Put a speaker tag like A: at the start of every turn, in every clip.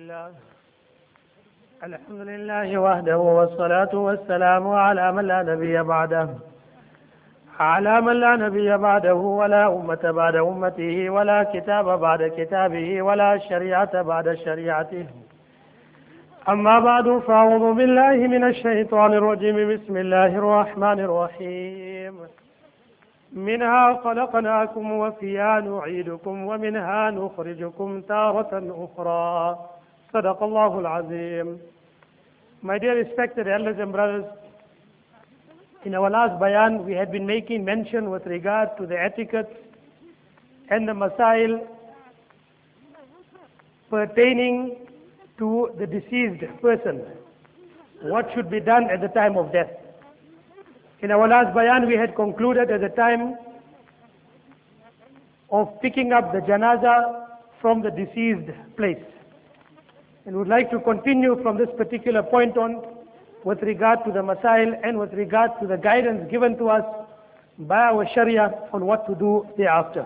A: لله الحمد لله وحده والصلاة والسلام على من لا نبي بعده ولا أمة بعد أمته ولا كتاب بعد كتابه ولا شريعة بعد شريعته. أما بعد فأعوذ بالله من الشيطان الرجيم. بسم الله الرحمن الرحيم. منها خلقناكم وفيها نعيدكم ومنها نخرجكم تارة أخرى. صدق الله العظيم. My dear respected elders and brothers, in our last bayan we had been making mention with regard to the etiquette and the masail pertaining to the deceased person. What should be done at the time of death? In our last bayan we had concluded at the time of picking up the janazah from the deceased place. And would like to continue from this particular point on with regard to the masail and with regard to the guidance given to us by our sharia on what to do thereafter.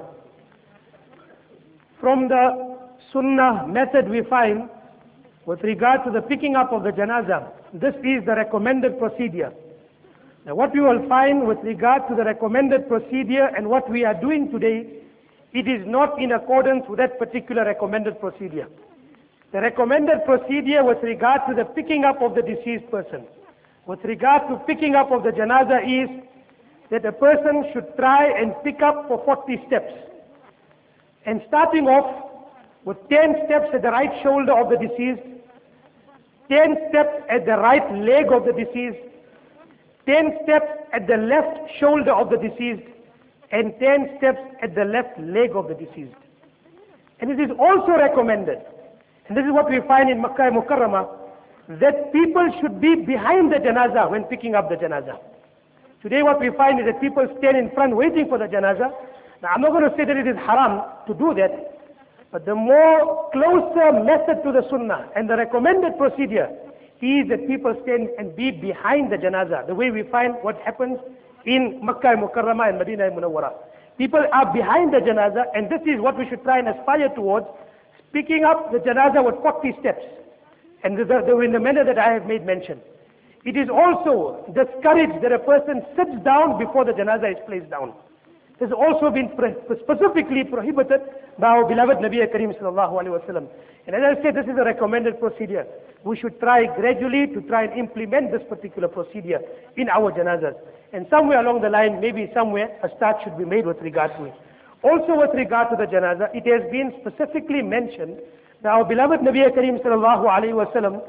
A: From the sunnah method we find with regard to the picking up of the janazah, this is the recommended procedure. Now what we will find with regard to the recommended procedure and what we are doing today, it is not in accordance with that particular recommended procedure. The recommended procedure with regard to the picking up of the deceased person, with regard to picking up of the janazah, is that a person should try and pick up for 40 steps. And starting off with 10 steps at the right shoulder of the deceased, 10 steps at the right leg of the deceased, 10 steps at the left shoulder of the deceased, and 10 steps at the left leg of the deceased. And it is also recommended, and this is what we find in Makkah Mukarramah, that people should be behind the janazah when picking up the janazah. Today what we find is that people stand in front waiting for the janazah. Now I'm not going to say that it is haram to do that, but the more closer method to the sunnah and the recommended procedure is that people stand and be behind the janazah, the way we find what happens in Makkah Mukarramah and Medina Munawwara. People are behind the janazah, and this is what we should try and aspire towards, picking up the janazah with 40 steps, and in the manner that I have made mention. It is also discouraged that a person sits down before the janazah is placed down. This has also been specifically prohibited by our beloved Nabi Kareem sallallahu alaihi wasallam. And as I said, this is a recommended procedure. We should try gradually to try and implement this particular procedure in our janazahs. And somewhere along the line, maybe somewhere, a start should be made with regard to it. Also with regard to the janazah, it has been specifically mentioned that our beloved Nabi Kareem sallallahu alaihi wasallam,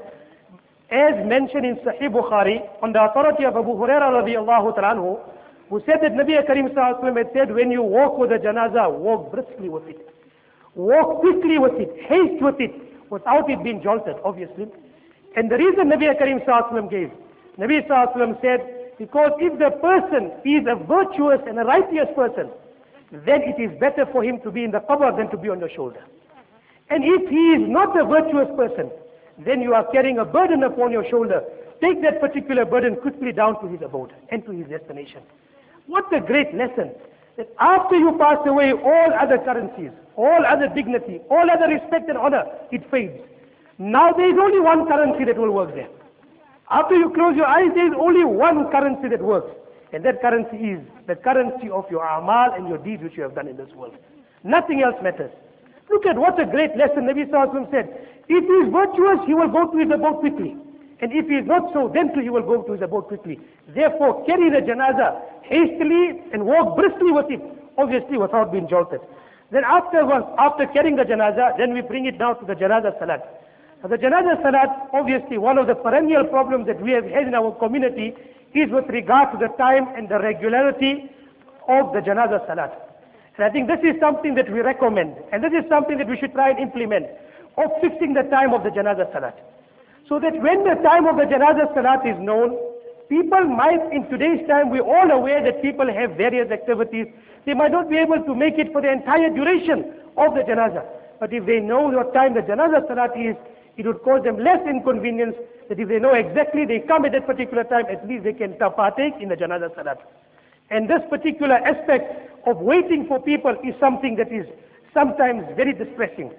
A: as mentioned in Sahih Bukhari, on the authority of Abu Hurairah radiallahu ta'ala anhu, who said that Nabi Kareem sallallahu alaihi wasallam had said, when you walk with the janazah, walk briskly with it. Walk quickly with it, haste with it, without it being jolted, obviously. And the reason Nabi Kareem sallallahu alaihi wasallam gave, Nabi sallallahu alaihi wasallam said, because if the person is a virtuous and a righteous person, then it is better for him to be in the qabr than to be on your shoulder. And if he is not a virtuous person, then you are carrying a burden upon your shoulder. Take that particular burden quickly down to his abode and to his destination. What a great lesson, that after you pass away, all other currencies, all other dignity, all other respect and honor, it fades. Now there is only one currency that will work there. After you close your eyes, there is only one currency that works. And that currency is the currency of your amal and your deeds which you have done in this world. Nothing else matters. Look at what a great lesson Nabi Sallallahu Alaihi Wasallam said. If he is virtuous, he will go to his abode quickly. And if he is not so, then too he will go to his abode quickly. Therefore, carry the janazah hastily and walk briskly with it, obviously without being jolted. Then after carrying the janazah, then we bring it down to the janazah salat. Now the janazah salat, obviously one of the perennial problems that we have had in our community is with regard to the time and the regularity of the janazah salat. And I think this is something that we recommend, and this is something that we should try and implement, of fixing the time of the janazah salat. So that when the time of the janazah salat is known, people might, in today's time, we're all aware that people have various activities. They might not be able to make it for the entire duration of the janazah. But if they know what time the janazah salat is, it would cause them less inconvenience, that if they know exactly they come at that particular time, at least they can partake in the janazah salat. And this particular aspect of waiting for people is something that is sometimes very distressing.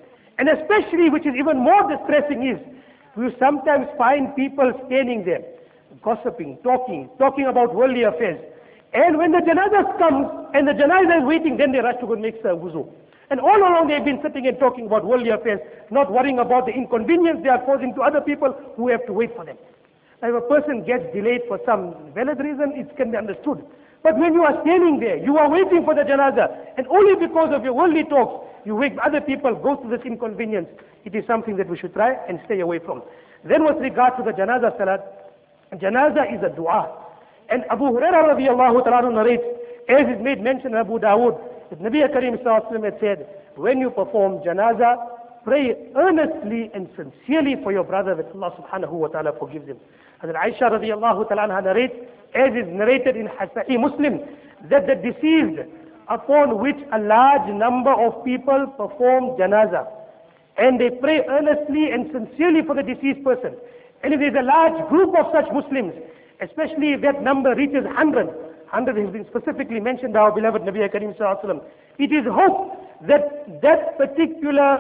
A: And especially, which is even more distressing, is you sometimes find people standing there, gossiping, talking about worldly affairs. And when the janazah comes and the janazah is waiting, then they rush to go and make wuzu. And all along they've been sitting and talking about worldly affairs, not worrying about the inconvenience they are causing to other people who have to wait for them. Now, if a person gets delayed for some valid reason, it can be understood. But when you are standing there, you are waiting for the janazah, and only because of your worldly talks, you make other people go through this inconvenience, it is something that we should try and stay away from. Then with regard to the janazah salat, janazah is a dua. And Abu Hurairah radiallahu ta'ala narrates, as is made mention in Abu Dawood, that Nabi Karim sallallahu alayhi wa sallam had said, when you perform janazah, pray earnestly and sincerely for your brother that Allah subhanahu wa ta'ala forgives him. Hazrat Aisha radiallahu ta'ala narrates, as is narrated in Sahih Muslim, that the deceased upon which a large number of people perform janazah, and they pray earnestly and sincerely for the deceased person. And if there is a large group of such Muslims, especially if that number reaches 100 has been specifically mentioned by our beloved Nabi Karim sallallahu alaihi wasallam, it is hoped that that particular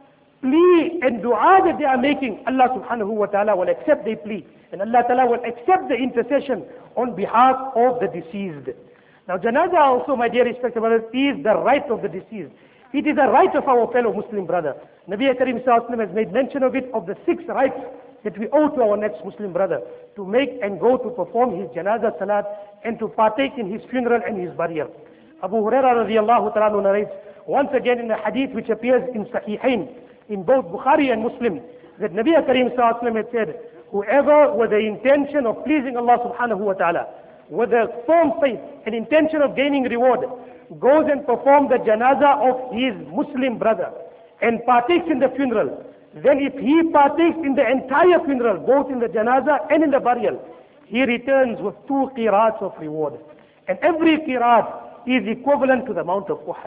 A: plea and dua that they are making, Allah subhanahu wa ta'ala will accept their plea, and Allah ta'ala will accept the intercession on behalf of the deceased. Now janazah also, my dear respected brothers, is the right of the deceased. It is a right of our fellow Muslim brother. Nabi Karim sallallahu alaihi wasallam has made mention of it, of the 6 rights that we owe to our next Muslim brother, to make and go to perform his janazah salat and to partake in his funeral and his burial. Abu Hurairah radiallahu ta'ala narrates, once again in a hadith which appears in Sahihain, in both Bukhari and Muslim, that Nabi Karim sallallahu alaihi wasallam had said, whoever with the intention of pleasing Allah subhanahu wa ta'ala, with a firm faith and intention of gaining reward, goes and performs the janazah of his Muslim brother and partakes in the funeral, then if he partakes in the entire funeral, both in the janazah and in the burial, he returns with 2 qirats of reward. And every qirat is equivalent to the Mount of Uhud.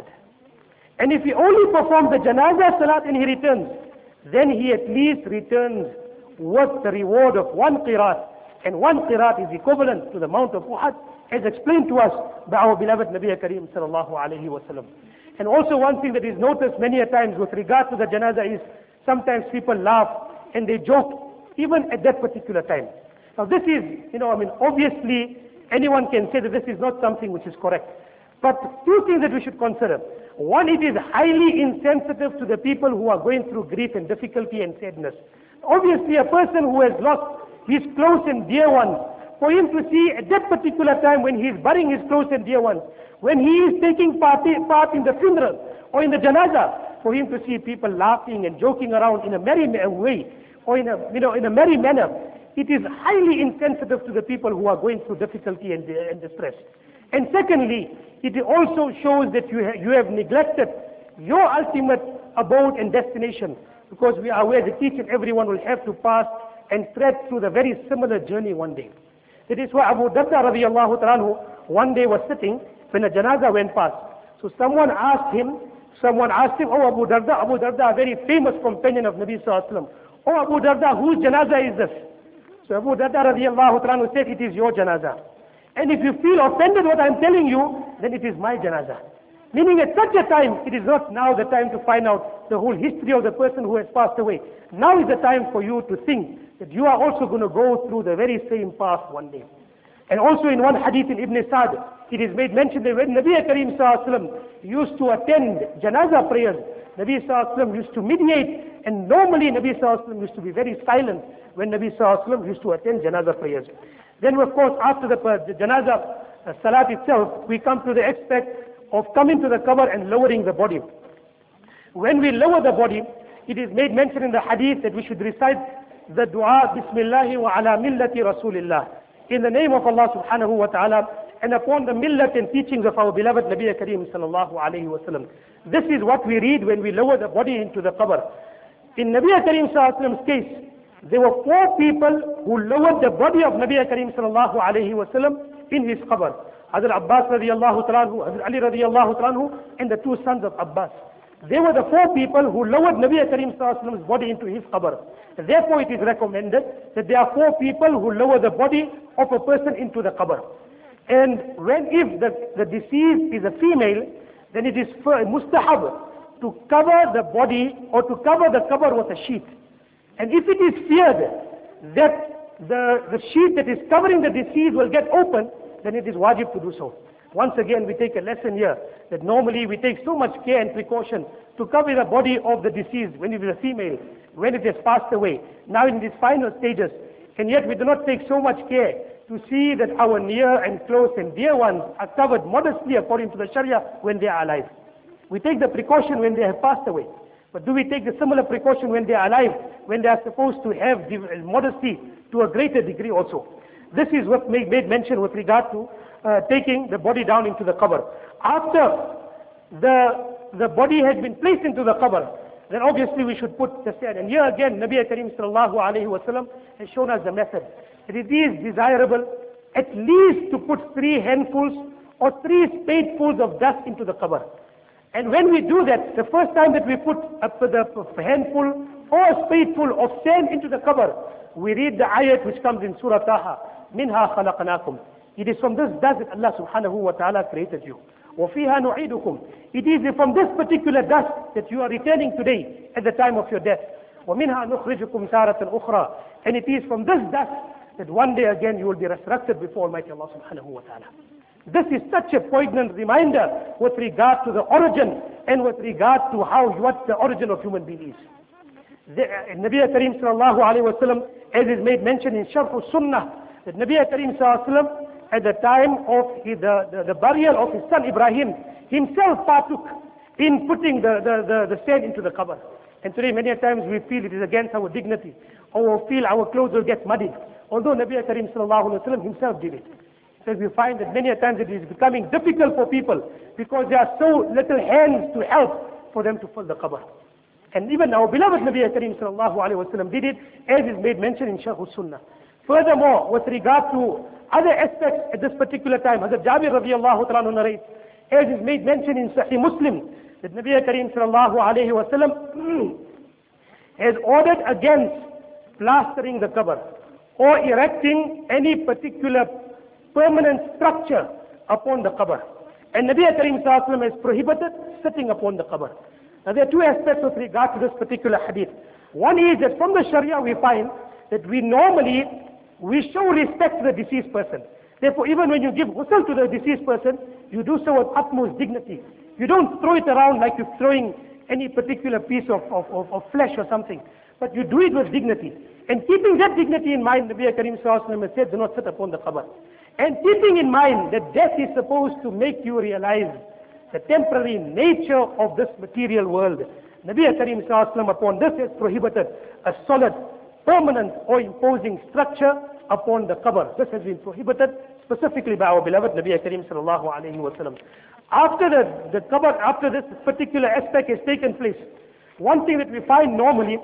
A: And if he only performs the janazah salat and he returns, then he at least returns with the reward of 1 qirat. And 1 qirat is equivalent to the Mount of Uhud, as explained to us by our beloved Nabi Karim sallallahu alayhi wa sallam. And also one thing that is noticed many a times with regard to the janazah is, sometimes people laugh and they joke, even at that particular time. Now this is, obviously anyone can say that this is not something which is correct. But 2 things that we should consider. One, it is highly insensitive to the people who are going through grief and difficulty and sadness. Obviously a person who has lost his close and dear ones, for him to see at that particular time when he is burying his close and dear ones, when he is taking part in the funeral or in the janazah, for him to see people laughing and joking around in a merry way, or in a merry manner, it is highly insensitive to the people who are going through difficulty and distress. And secondly, it also shows that you have neglected your ultimate abode and destination, because we are aware that each and everyone will have to pass and tread through the very similar journey one day. That is why Abu Darda radiallahu ta'ala one day was sitting when a janazah went past. So someone asked him, oh Abu Darda, a very famous companion of Nabi sallallahu alaihi wasallam, oh Abu Darda, whose janazah is this? So Abu Darda radiallahu ta'ala said, it is your janazah. And if you feel offended what I am telling you, then it is my janazah. Meaning at such a time, it is not now the time to find out the whole history of the person who has passed away. Now is the time for you to think that you are also going to go through the very same path one day. And also in one hadith in Ibn Sa'd, it is made mention that when Nabi Karim sallallahu alaihi wasallam used to attend janazah prayers, Nabi sallallahu alaihi wasallam used to mediate, and normally Nabi sallallahu alaihi wasallam used to be very silent when Nabi sallallahu alaihi wasallam used to attend janazah prayers. Then of course after the janazah salat itself, we come to the aspect of coming to the qabr and lowering the body. When we lower the body, it is made mention in the hadith that we should recite the dua, Bismillah wa ala millati Rasulillah, in the name of Allah subhanahu wa ta'ala, and upon the millat and teachings of our beloved Nabi Karim sallallahu alayhi wa sallam. This is what we read when we lower the body into the qabr. In Nabi Karim sallallahu alayhi wa sallam's case, there were 4 people who lowered the body of Nabi Karim sallallahu alayhi wa sallam in his qabr. Hazrat Abbas radiallahu ta'ala, Hazrat Ali radiallahu ta'ala, and the 2 sons of Abbas. They were the 4 people who lowered Nabi Karim sallallahu alayhi wa sallam's body into his qabr. Therefore it is recommended that there are 4 people who lower the body of a person into the qabr. And if the deceased is a female, then it is mustahab to cover the body or to cover the cover with a sheet. And if it is feared that the sheet that is covering the deceased will get open, then it is wajib to do so. Once again, we take a lesson here that normally we take so much care and precaution to cover the body of the deceased when it is a female, when it has passed away, now in these final stages, and yet we do not take so much care to see that our near and close and dear ones are covered modestly according to the Sharia when they are alive. We take the precaution when they have passed away. But do we take the similar precaution when they are alive, when they are supposed to have modesty to a greater degree also? This is what made mention with regard to taking the body down into the qabr. After the body has been placed into the qabr, then obviously we should put the sand. And here again, Nabi Karim sallallahu alayhi wa sallam has shown us the method. It is desirable at least to put 3 handfuls or 3 spadefuls of dust into the qabr. And when we do that, the first time that we put the handful or a spadeful of sand into the qabr, we read the ayat which comes in Surah Taha, Minha khalaqnakum. It is from this dust that Allah subhanahu wa ta'ala created you. وَفِيهَا نُعِيدُكُمْ. It is from this particular dust that you are returning today at the time of your death. وَمِنْهَا نُخْرِجُكُمْ تَارَةً أُخْرَى. And it is from this dust that one day again you will be resurrected before Almighty Allah subhanahu wa ta'ala. This is such a poignant reminder with regard to the origin and with regard to what the origin of human being is. Nabi Karim sallallahu alayhi wa sallam, as is made mention in Sharh al-Sunnah, that Nabi Karim sallallahu alayhi wa sallam, at the time of the burial of his son Ibrahim, himself partook in putting the sand into the qabr. And today many times we feel it is against our dignity, or we feel our clothes will get muddied. Although Nabi Karim sallallahu alayhi wa sallam himself did it. So we find that many times it is becoming difficult for people because there are so little hands to help for them to fill the qabr. And even our beloved Nabi Karim sallallahu alayhi wa sallam did it, as is made mention in Sharh al-Sunnah. Furthermore, with regard to other aspects at this particular time, Hazrat Jabir radiallahu ta'ala narrates, as is made mention in Sahih Muslim, that Nabi Karim sallallahu alayhi wa sallam has ordered against plastering the qabr or erecting any particular permanent structure upon the qabr. And Nabi Karim sallallahu alayhi wa sallam has prohibited sitting upon the qabr. Now there are 2 aspects with regard to this particular hadith. One is that from the Sharia we find that we show respect to the deceased person. Therefore, even when you give ghusl to the deceased person, you do so with utmost dignity. You don't throw it around like you're throwing any particular piece of flesh or something. But you do it with dignity. And keeping that dignity in mind, Nabi Karim sallallahu alayhi wa sallam said, do not sit upon the qabr. And keeping in mind that death is supposed to make you realize the temporary nature of this material world, Nabi Karim sallallahu alayhi wa sallam upon this has prohibited a solid, permanent or imposing structure upon the qabr. This has been prohibited specifically by our beloved Nabi Karim sallallahu alayhi wa sallam. After the qabr, after this particular aspect has taken place, one thing that we find normally,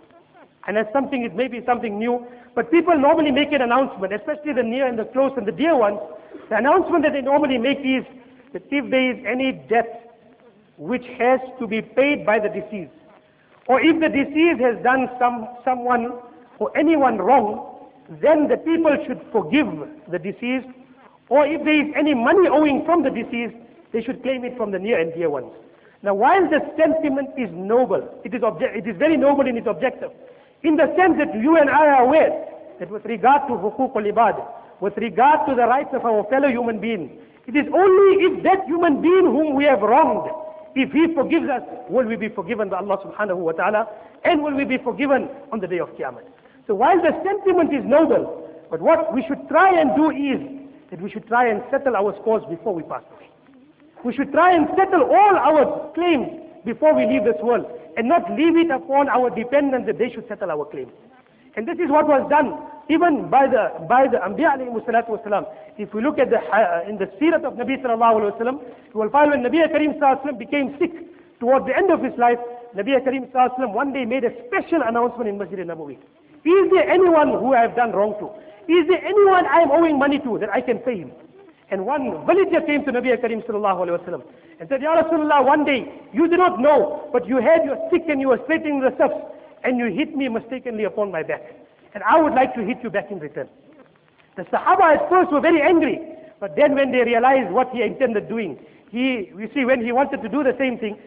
A: and as something, it may be something new, but people normally make an announcement, especially the near and the close and the dear ones. The announcement that they normally make is that if there is any debt which has to be paid by the deceased, or if the deceased has done someone or anyone wrong, then the people should forgive the deceased, or if there is any money owing from the deceased, they should claim it from the near and dear ones. Now while the sentiment is noble, it is very noble in its objective, in the sense that you and I are aware that with regard to huquq al-ibad, with regard to the rights of our fellow human being, it is only if that human being whom we have wronged, if he forgives us, will we be forgiven by Allah subhanahu wa ta'ala, and will we be forgiven on the day of Qiyamah. So while the sentiment is noble, but what we should try and do is that we should try and settle our scores before we pass away. We should try and settle all our claims before we leave this world, and not leave it upon our dependents that they should settle our claims. And this is what was done even by the Anbiya alayhi salatu wasalam. If we look at in the seerat of Nabi sallallahu alayhi wasallam, you will find when Nabi Karim sallallahu alayhi wasallam became sick towards the end of his life, Nabi Karim sallallahu alayhi wasallam one day made a special announcement in Masjid al-Nabawi. Is there anyone who I have done wrong to? Is there anyone I am owing money to that I can pay him? And one villager came to Nabi Karim sallallahu alayhi wasallam and said, Ya Rasulullah, one day you did not know, but you had your stick and you were straightening the steps, and you hit me mistakenly upon my back. And I would like to hit you back in return. The Sahaba at first were very angry, but then when they realized what he intended doing, we see when he wanted to do the same thing,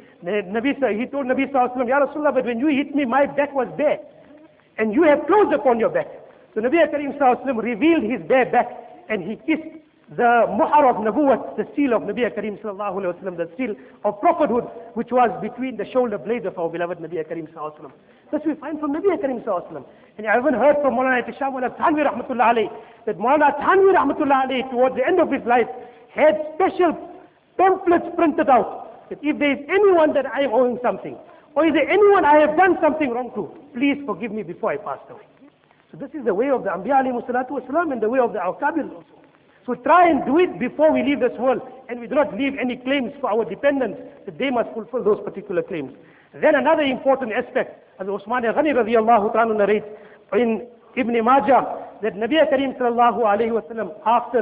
A: he told Nabi Sallallahu Alaihi Wasallam, Ya Rasulullah, but when you hit me, my back was bare. And you have clothes upon your back. So Nabi Karim Sallallahu Alaihi Wasallam revealed his bare back, and he kissed the muhar of Nabuwat, the seal of Nabi Karim Sallallahu Alaihi Wasallam, the seal of prophethood, which was between the shoulder blades of our beloved Nabi Karim Sallallahu Alaihi Wasallam. This we find from Nabi Karim Sallallahu Alaihi Wasallam. And I even heard from Maulana Ihtisham Thanvi Rahmatullah Alayhi, that Maulana Thanvi Rahmatullah Alayhi, towards the end of his life, had special pamphlets printed out, that if there is anyone that I am owing something, or is there anyone I have done something wrong to, please forgive me before I pass away. So this is the way of the Anbiya alayhi salatu wasalam, and the way of the Awqabil also. So try and do it before we leave this world, and we do not leave any claims for our dependents, that they must fulfill those particular claims. Then another important aspect, as Usman Ghani radiallahu ta'ala narrates in Ibn Majah, that Nabi Karim sallallahu alayhi wa sallam, after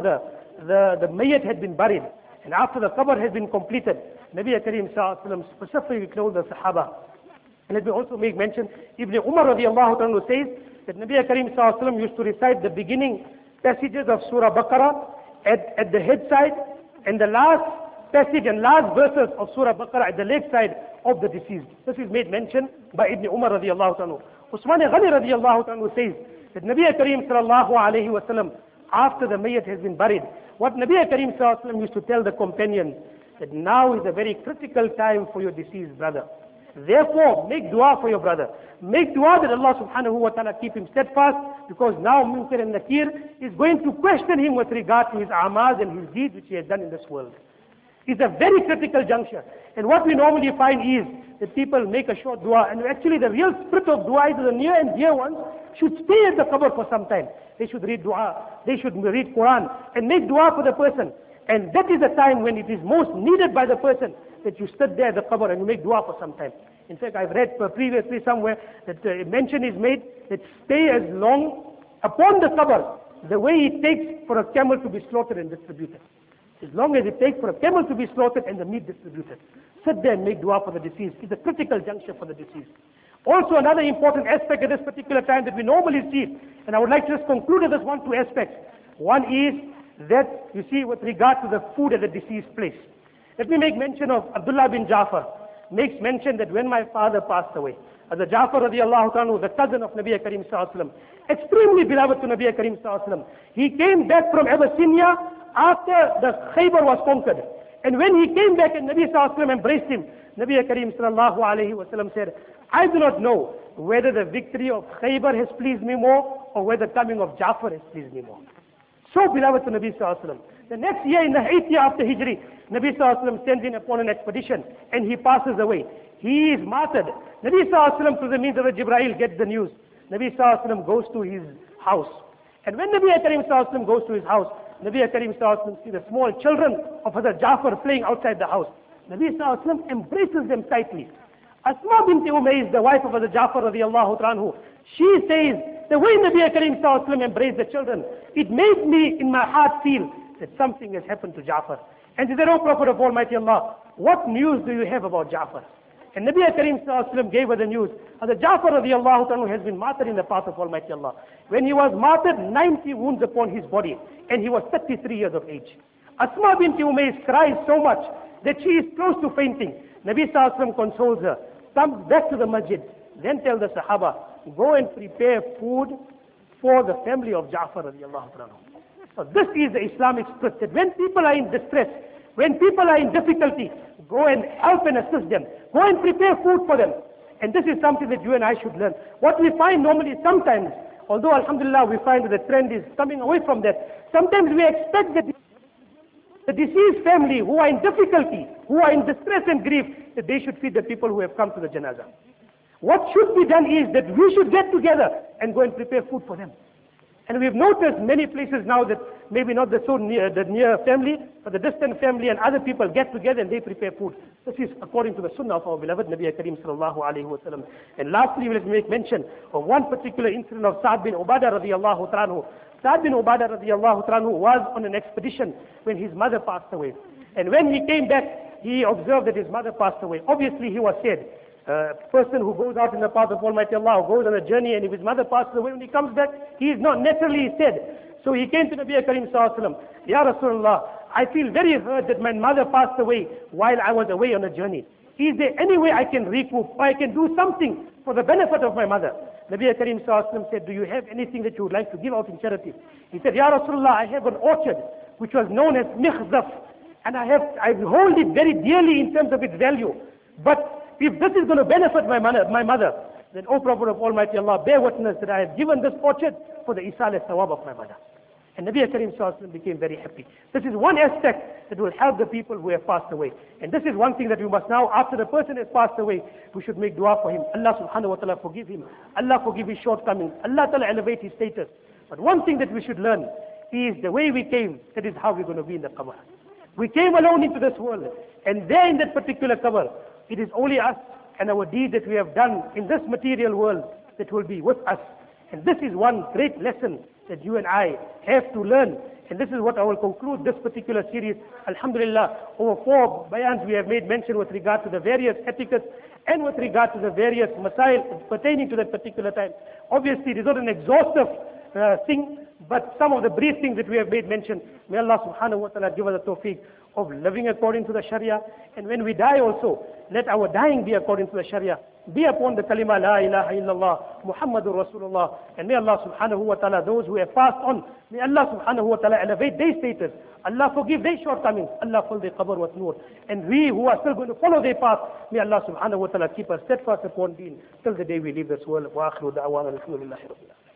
A: the mayyat had been buried, and after the qabr had been completed, Nabi Karim sallallahu alayhi wa sallam specifically told the Sahaba. And let me also make mention, Ibn Umar radiallahu ta'ala says, that Nabi Karim sallallahu alayhi wa sallam used to recite the beginning passages of Surah Baqarah at the head side, and the last passage and last verses of Surah Baqarah at the leg side of the deceased. This is made mention by Ibn Umar radiallahu ta'ala. Usman Ghani radiallahu ta'ala says that Nabi Karim sallallahu alayhi wa sallam, after the mayyat has been buried, what Nabi Karim sallallahu alayhi wa sallam used to tell the companions, that now is a very critical time for your deceased brother. Therefore, make dua for your brother. Make dua that Allah subhanahu wa ta'ala keep him steadfast, because now Munkar and Nakir is going to question him with regard to his amals and his deeds which he has done in this world. It's a very critical juncture. And what we normally find is that people make a short dua, and actually the real spirit of dua is the near and dear ones should stay at the qabr for some time. They should read dua, they should read Quran, and make dua for the person. And that is the time when it is most needed by the person, that you stood there at the qabr and you make dua for some time. In fact, I've read previously somewhere that mention is made that stay as long upon the qabr the way it takes for a camel to be slaughtered and distributed. As long as it takes for a camel to be slaughtered and the meat distributed. Sit there and make dua for the deceased. It's a critical juncture for the deceased. Also, another important aspect at this particular time that we normally see, and I would like to just conclude with this two aspects. One is that, you see, with regard to the food at the deceased place. Let me make mention of Abdullah bin Jafar. Makes mention that when my father passed away, as a Jafar radiallahu ta'ala, the cousin of Nabi Karim sallallahu alaihi wasallam, extremely beloved to Nabi Karim sallallahu alaihi wasallam, he came back from Abyssinia after the Khaybar was conquered. And when he came back and Nabi sallallahu alaihi wasallam embraced him, Nabi Karim sallallahu alaihi wasallam said, I do not know whether the victory of Khaybar has pleased me more, or whether the coming of Jafar has pleased me more. So beloved to Nabi sallallahu alaihi wasallam. The next year, in the 8th year after Hijri, Nabi sallallahu alaihi wasallam sends him upon an expedition, and he passes away. He is martyred. Nabi sallallahu alaihi wasallam, through the means of Jibreel, gets the news. Nabi sallallahu alaihi wasallam goes to his house. And when Nabi Karim sallallahu alaihi wasallam goes to his house, Nabi Karim sallallahu alaihi wasallam sees the small children of Hazrat Jafar playing outside the house. Nabi sallallahu alaihi wasallam embraces them tightly. Asma bint Umayz, the wife of Hazrat Jafar radiallahu anhu, she says, the way Nabi Karim sallallahu alaihi wasallam embraced the children, it made me in my heart feel that something has happened to Jafar. And she said, O Prophet of Almighty Allah, what news do you have about Jafar? And Nabi Karim sallallahu alaihi wasallam gave her the news. Hazrat Jafar radiallahu anhu has been martyred in the path of Almighty Allah. When he was martyred, 90 wounds upon his body, and he was 33 years of age. Asma bint Umayz cries so much that she is close to fainting. Nabi sallallahu alaihi wasallam consoles her, comes back to the masjid, then tell the Sahaba, go and prepare food for the family of Jafar radiallahu anhu. So this is the Islamic spirit, that when people are in distress, when people are in difficulty, go and help and assist them. Go and prepare food for them. And this is something that you and I should learn. What we find normally sometimes, although alhamdulillah we find that the trend is coming away from that, sometimes we expect that the deceased family who are in difficulty, who are in distress and grief, that they should feed the people who have come to the janazah. What should be done is that we should get together and go and prepare food for them. And we've noticed many places now that maybe not the near family, but the distant family and other people get together and they prepare food. This is according to the sunnah of our beloved Nabi Karim sallallahu alayhi wa sallam. And lastly, let me make mention of one particular incident of Sa'd bin Ubadah radiallahu ta'ala. Sa'd bin Ubadah radiallahu ta'ala was on an expedition when his mother passed away. And when he came back, he observed that his mother passed away. Obviously, he was sad. A person who goes out in the path of Almighty Allah, goes on a journey, and if his mother passes away, when he comes back, he is not naturally sad. So he came to Nabi Karim sallallahu alaihi wasallam, Ya Rasulullah, I feel very hurt that my mother passed away while I was away on a journey. Is there any way I can recoup or I can do something for the benefit of my mother? Nabi Karim Sallallahu Alaihi Wasallam said, do you have anything that you would like to give out in charity? He said, Ya Rasulullah, I have an orchard which was known as Mikhzaf, and I hold it very dearly in terms of its value. But if this is going to benefit my mother, then, O Prophet of Almighty Allah, bear witness that I have given this orchard for the Isal al-Thawab of my mother. And Nabi Karim Sallallahu Alaihi Wasallam became very happy. This is one aspect that will help the people who have passed away. And this is one thing that we must now, after the person has passed away, we should make dua for him. Allah subhanahu wa ta'ala forgive him. Allah forgive his shortcomings. Allah ta'ala elevate his status. But one thing that we should learn is the way we came, that is how we're going to be in the qabr. We came alone into this world. And there in that particular qabr, it is only us and our deed that we have done in this material world that will be with us. And this is one great lesson that you and I have to learn. And this is what I will conclude this particular series. Alhamdulillah, over 4 bayans we have made mention with regard to the various etiquettes and with regard to the various masail pertaining to that particular time. Obviously, it is not an exhaustive thing, but some of the brief things that we have made mention, may Allah subhanahu wa ta'ala give us the tawfiq of living according to the Sharia. And when we die also, let our dying be according to the Sharia. Be upon the kalima la ilaha illallah Muhammadur Rasulullah. And may Allah subhanahu wa ta'ala, those who have passed on, may Allah subhanahu wa ta'ala elevate their status. Allah forgive their shortcomings. Allah fill their qabr with nur. And we who are still going to follow their path, may Allah subhanahu wa ta'ala keep us steadfast upon deen till the day we leave this world. Wa akhiru da'wana alhamdulillahi rabbil alamin.